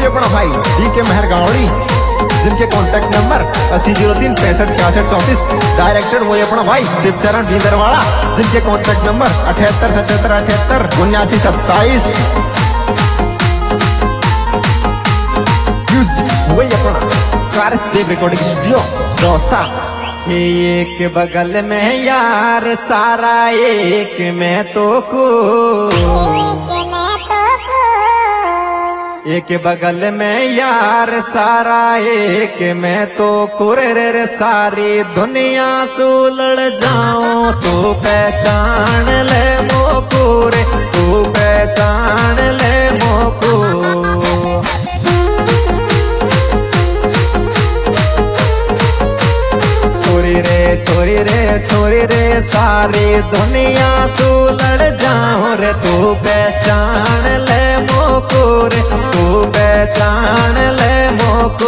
वही अपना भाई डी के मेहर गावड़ी, जिनके कॉन्टैक्ट नंबर 8003656634। डायरेक्टर वही अपना भाई शिवचरण ढींदरवाड़ा, जिनके कॉन्टैक्ट नंबर 787778 78। वही अपना कारस देव रिकॉर्डिंग स्टूडियो दौसा। एक बगल में यार सारा, एक में तो को, एक बगल में यार सारा, एक में तो कुरे सारी दुनिया से लड़ जाऊं तू पहचान ले मोको रे, तू पहचान ले मोको। छोरी रे सारी दुनिया से लड़ जाऊं रे, तू पहचान ले मोको रे, तू पहचान ले मोको।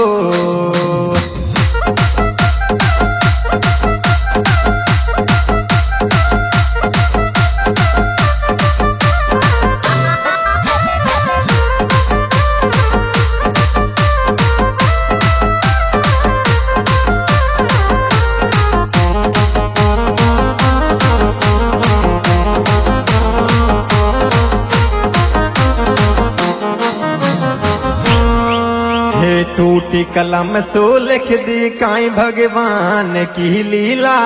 टूटी कलम सो लिख दी काई भगवान की लीला,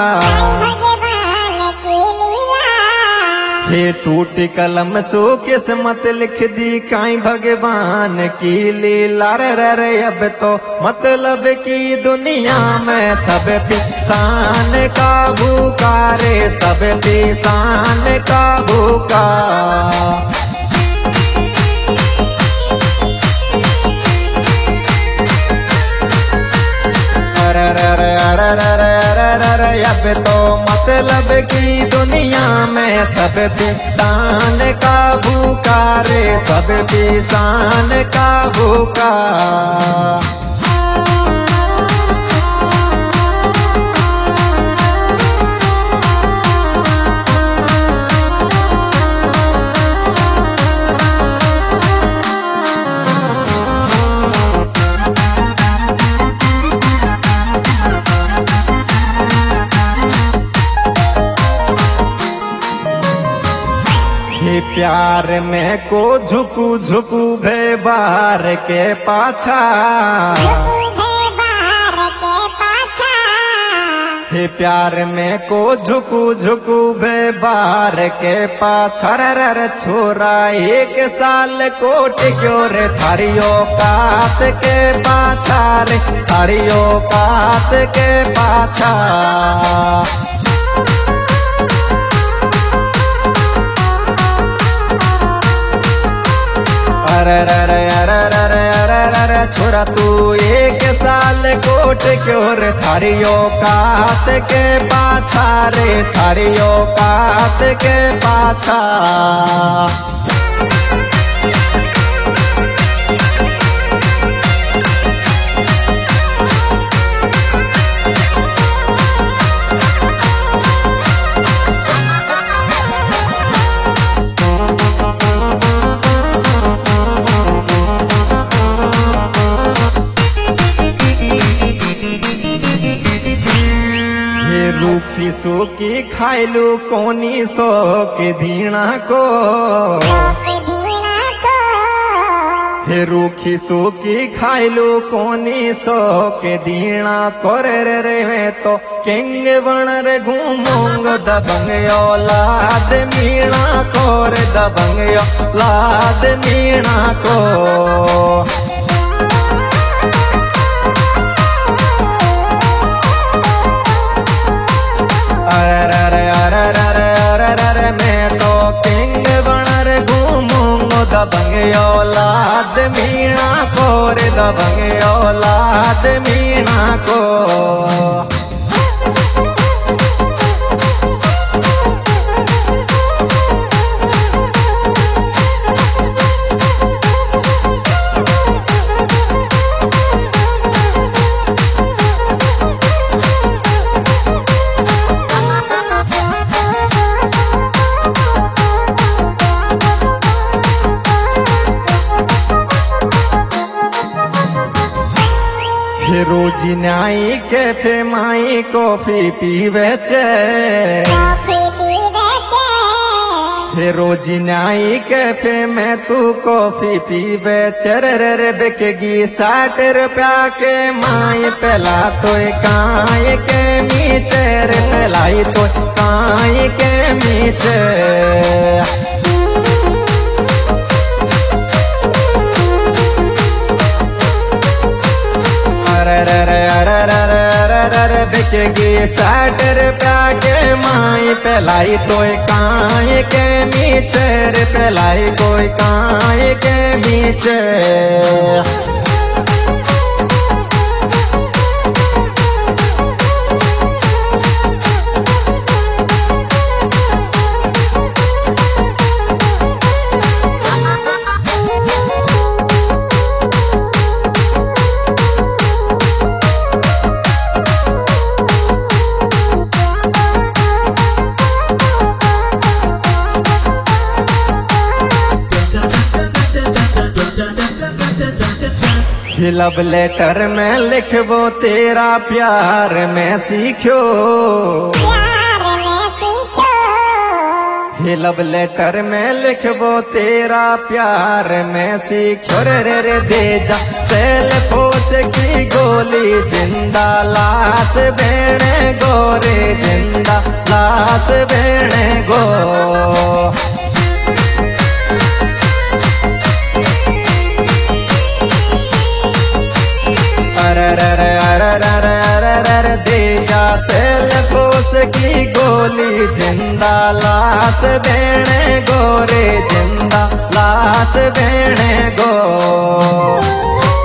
हे टूटी कलम सो किस्मत लिख दी काई भगवान की लीला। रे अब तो मतलब की दुनिया में सब पिसान का भूखा रे, सब पिसान का भूखा। अब तो मतलब की दुनिया में सब पिसान का भूखा रे, सब पिसान का भूखा। प्यार में को झुकू झुकू भे बार के पाछा, हे प्यार में को झुकू झुकू भे बार के पाछा। रे छोरा 1 साल कोट क्यों रे, थारियो कात के पाछा रे, थारियो कात के पाछा। अरे छोरा तू 1 साल कोट क्यों रे, थारियो कात के पाछा रे, थारियो कात के पाछा। रूखी सो की खाइलू कोनी सो के धीणा को, हे रूखी सो की खाइलू कोनी सो के धीणा को। रे मैं तो किंग बन रे घूमूंग दबंग औलाद मीणा को रे, दबंग औलाद मीणा को। मैं तो किंग बनर घूमूंगा दबंग औलाद मीणा को रे, दबंग औलाद मीणा को। जिनाई कैफे माई कॉफी पीवे छे, रोज नाई कैफे में तू कॉफी पीवे चर बिकेगी 60 रुपया के माई पहला तो काई के मीचे रे पहलाई तो काई के मीचे। बिकेगी 60 रुपया के माई पहलाई तो काई के मीचे रे पहलाई कोई काई के मीचे। लव लेटर में लिखबो तेरा प्यार में सीखो, लव लेटर में लिखबो तेरा प्यार में सीखो रे दे जा सेल फोस की गोली जिंदा लाश बेणे गोरे जिंदा लाश बेणे गो। दे जा सेल फोस की गोली जिंदा लाश बेणे गोरे जिंदा लाश बेणे गो।